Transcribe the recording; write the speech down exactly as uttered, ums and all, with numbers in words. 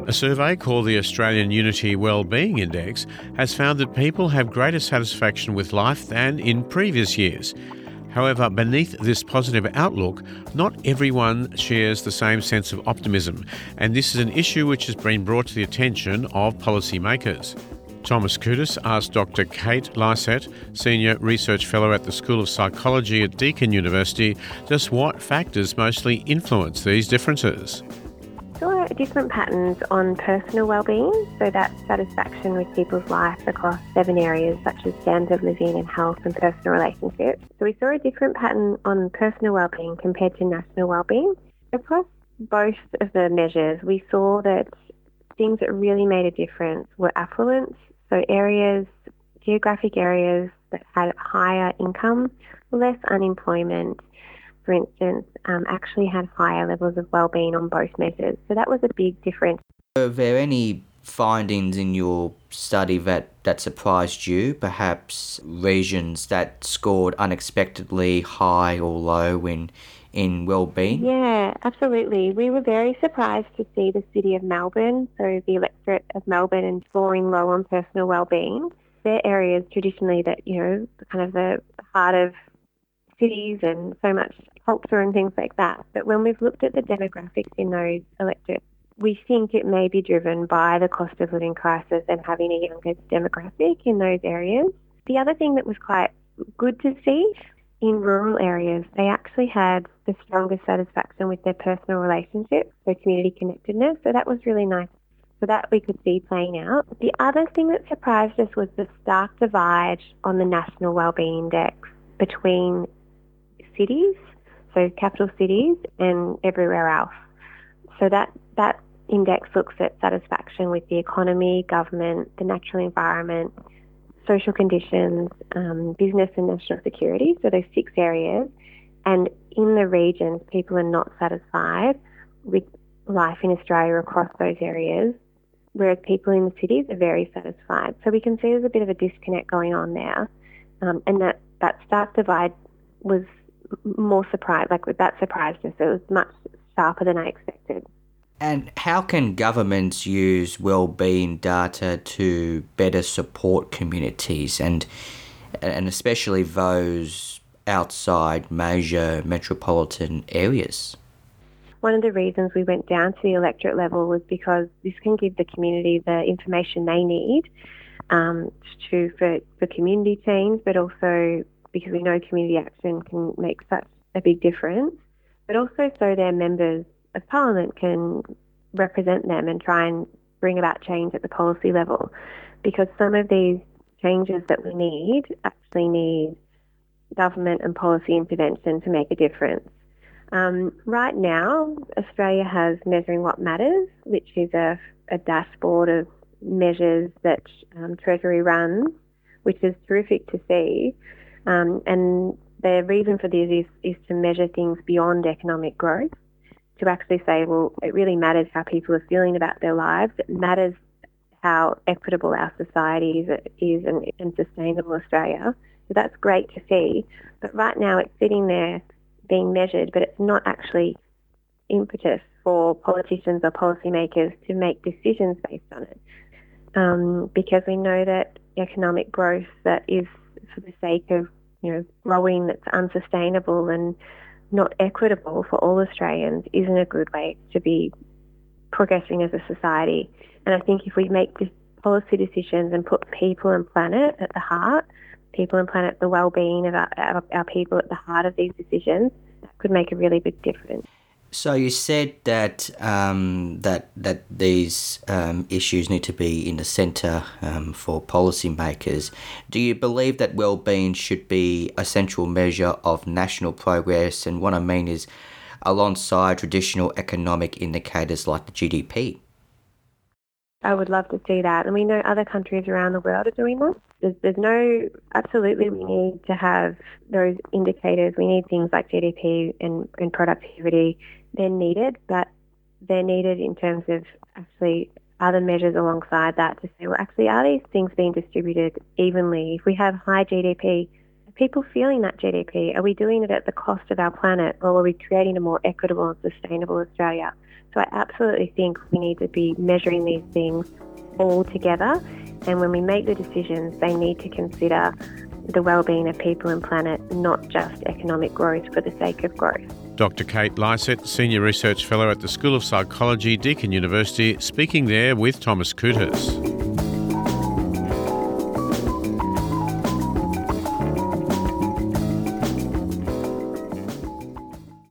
A survey called the Australian Unity Wellbeing Index has found that people have greater satisfaction with life than in previous years. However, beneath this positive outlook, not everyone shares the same sense of optimism, and this is an issue which has been brought to the attention of policymakers. Thomas Koudis asked Doctor Kate Lycett, Senior Research Fellow at the School of Psychology at Deakin University, just what factors mostly influence these differences. Saw different patterns on personal wellbeing, so that's satisfaction with people's lives across seven areas such as standard of living and health and personal relationships. So we saw a different pattern on personal wellbeing compared to national wellbeing. Across both of the measures, we saw that things that really made a difference were affluence, so areas, geographic areas that had higher income, less unemployment, for instance, um, actually had higher levels of wellbeing on both measures. So that was a big difference. Were there any findings in your study that, that surprised you? Perhaps regions that scored unexpectedly high or low in, in wellbeing? Yeah, absolutely. We were very surprised to see the city of Melbourne, so the electorate of Melbourne, and scoring low on personal wellbeing. They're areas traditionally that, you know, kind of the heart of cities and so much culture and things like that. But when we've looked at the demographics in those electorates, we think it may be driven by the cost of living crisis and having a younger demographic in those areas. The other thing that was quite good to see, in rural areas, they actually had the strongest satisfaction with their personal relationships, so community connectedness. So that was really nice. So that we could see playing out. The other thing that surprised us was the stark divide on the National Wellbeing Index between cities, so capital cities, and everywhere else. So that, that index looks at satisfaction with the economy, government, the natural environment, social conditions, um, business and national security, so those six areas. And in the regions, people are not satisfied with life in Australia across those areas, whereas people in the cities are very satisfied. So we can see there's a bit of a disconnect going on there, um, and that, that stark divide was more surprised, like that surprised us. It was much sharper than I expected. And how can governments use wellbeing data to better support communities and and especially those outside major metropolitan areas? One of the reasons we went down to the electorate level was because this can give the community the information they need um, to for, for community change, but also because we know community action can make such a big difference, but also so their members of parliament can represent them and try and bring about change at the policy level, because some of these changes that we need actually need government and policy intervention to make a difference. Um, right now, Australia has Measuring What Matters, which is a, a dashboard of measures that um, Treasury runs, which is terrific to see. Um, and the reason for this is, is to measure things beyond economic growth, to actually say, well, it really matters how people are feeling about their lives. It matters how equitable our society is, is and, and sustainable Australia. So that's great to see. But right now it's sitting there being measured, but it's not actually impetus for politicians or policymakers to make decisions based on it. Um, because we know that economic growth that is for the sake of, you know, growing that's unsustainable and not equitable for all Australians isn't a good way to be progressing as a society. And I think if we make this policy decisions and put people and planet at the heart, people and planet, the well-being of our, our, our people at the heart of these decisions, that could make a really big difference. So you said that um, that that these um, issues need to be in the centre um, for policymakers. Do you believe that wellbeing should be a central measure of national progress? And what I mean is alongside traditional economic indicators like the G D P? I would love to see that. And we know other countries around the world are doing that. There's, there's no, absolutely we need to have those indicators. We need things like G D P and, and productivity. They're needed, but they're needed in terms of actually other measures alongside that to say, well, actually, are these things being distributed evenly? If we have high G D P, people feeling that G D P? Are we doing it at the cost of our planet, or are we creating a more equitable and sustainable Australia? So I absolutely think we need to be measuring these things all together, and when we make the decisions, they need to consider the well-being of people and planet, not just economic growth for the sake of growth. Doctor Kate Lycett, Senior Research Fellow at the School of Psychology, Deakin University, speaking there with Thomas Koutous.